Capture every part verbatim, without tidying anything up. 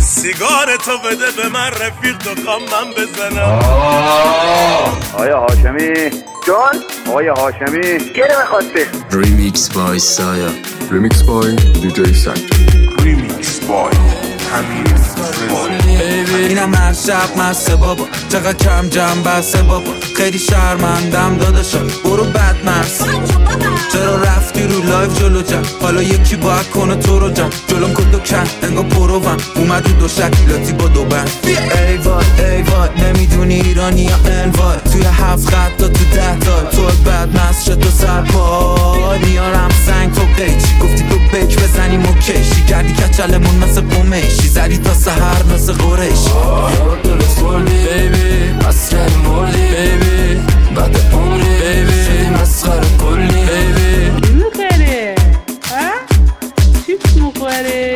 سیگار تو بده به من رفیق دکان من بزنم. آیا هاشمی جان، آیا هاشمی گره میخواسته. ریمیکس بای سایا، ریمیکس بای دیجی سک، ریمیکس بای همین. اینم هر شب مسته بابا، چقدر کم جم بسته بابا، خیلی شرمندم داداشا، برو بد مرسی. چرا رفتی رو لایف جلو جم، حالا یکی باید کنه تو رو جم، جلوم کدو کن انگا پروم، اومد رو دو شکلاتی با دو بند. ای وای ای وای نمیدونی ایرانی یا انوای، توی هفت خط تا تو ده تا تو بد مست شد تو سرپا میارم سنگ تو قیچی، گفتی تو بک بزنیم و کشی کردی کچلمون مثل پومیشی، زدی تا سهر مثل قریشی. یارو دلت خوردی بیبی، مسکری مردی بیبی، بعد عمری بیبی شدی مسخره کلی بیبی. چی میخوره؟ ها؟ چیپس میخوره؟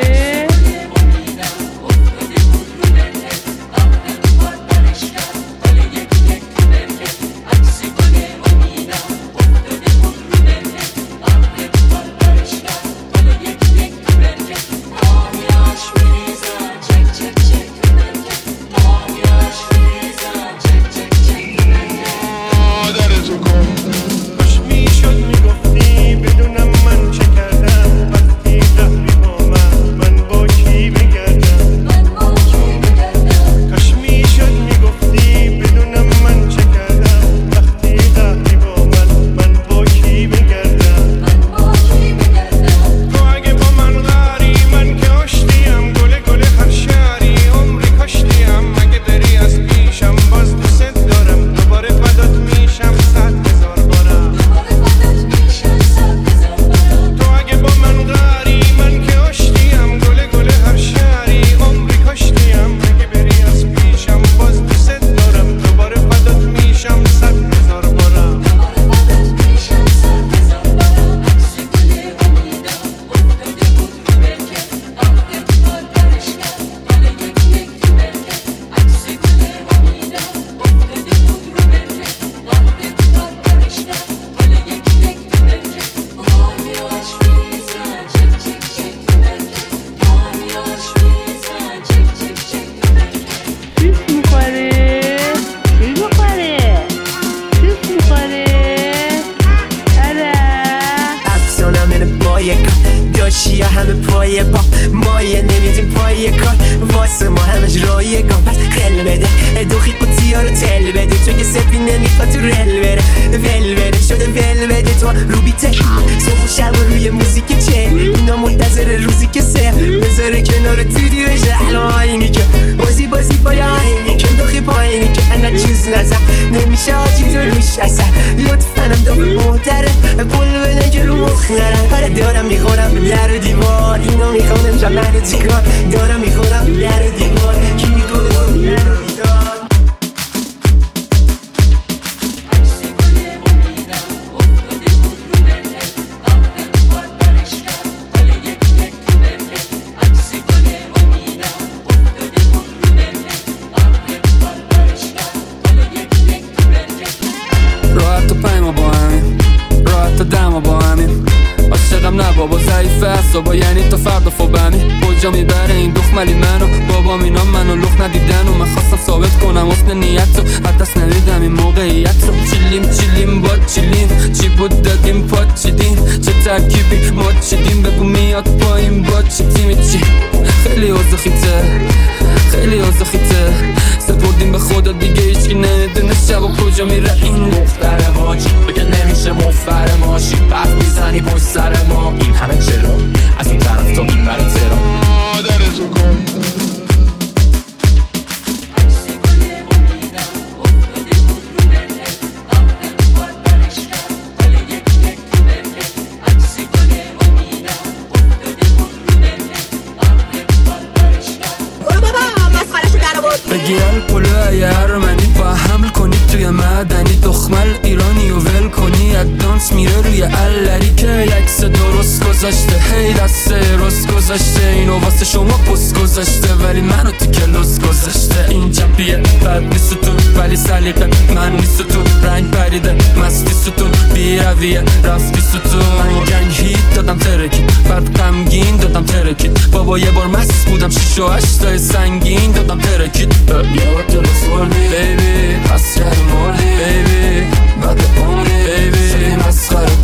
داشیا همه پای پا مایه نمیدیم پای کار واسه ما همش رایگان، پس خل بده دوخی قطی ها رو تل بده، چون که سفی نمیخواد تو رل بره ول بره شده ول بده تو رو بیته صبح و شب روی موزیک چه اینا منتظر روزی که سه بذاره کنار تیدی بشه الان آینی که بازی بازی بای آینی که دوخی پایینی که انا چیز نزم نمیشه آجی تو روش اصلا لطفا هم دو به محتره پول بدن که رو مخ نرم پره دارم میخورم به در دیوار اینو میخوانم جمعه چیکار دارم میخورم به در دیوار کی میکنه رو در دیوار. راحت و پیما با همین، راحت و دما با همین، عاشقم نه بابا ضعیفه اصابا یعنی تا فردا فوبمی کجا میبره این دخملی منو بابام اینا منو لخ ندیدن و من خواستم ثابت کنم حسن نیت رو حد دست نمیدم این موقعیت رو چیلیم چیلیم با چیلیم چی بود دادیم پاد چیدیم چه ترکیبی ما چیدیم بگو میاد پایین با چی تیمی چی خیلی اوضاع خیته خیلی اوضاع خیته سپردیم به خدا دیگه هیچکی نمیدونه شب و کجا میره این دختر ماچی بگه نمیشه مفر ماشی پس میزنی پشت سر ما این همه چرا از این طرف تا این برای ترا مادرتو کن بگی الکلو ارمنی با حمل کنی توی مدنی دخمل ایرانی و ول کنی ادانس میره روی الری که یکس درست گذاشته هی دسته رست گذاشته اینو واسه شما پست گذاشته ولی منو تو کلاس گذاشته این چپیه بد نیستون ولی سلیقه من نیستون رنگ پریده مستی ستون بی رویه رفتی ستون من گنگ هیت دادم ترکید بعد غمگین دادم ترکید بابا یه بار مست بودم شیش و هشتای سنگین دادم ترکید یا دلت وردی بیبی پس کردی مردی بیبی بعد عمری بیبی شدی مسخره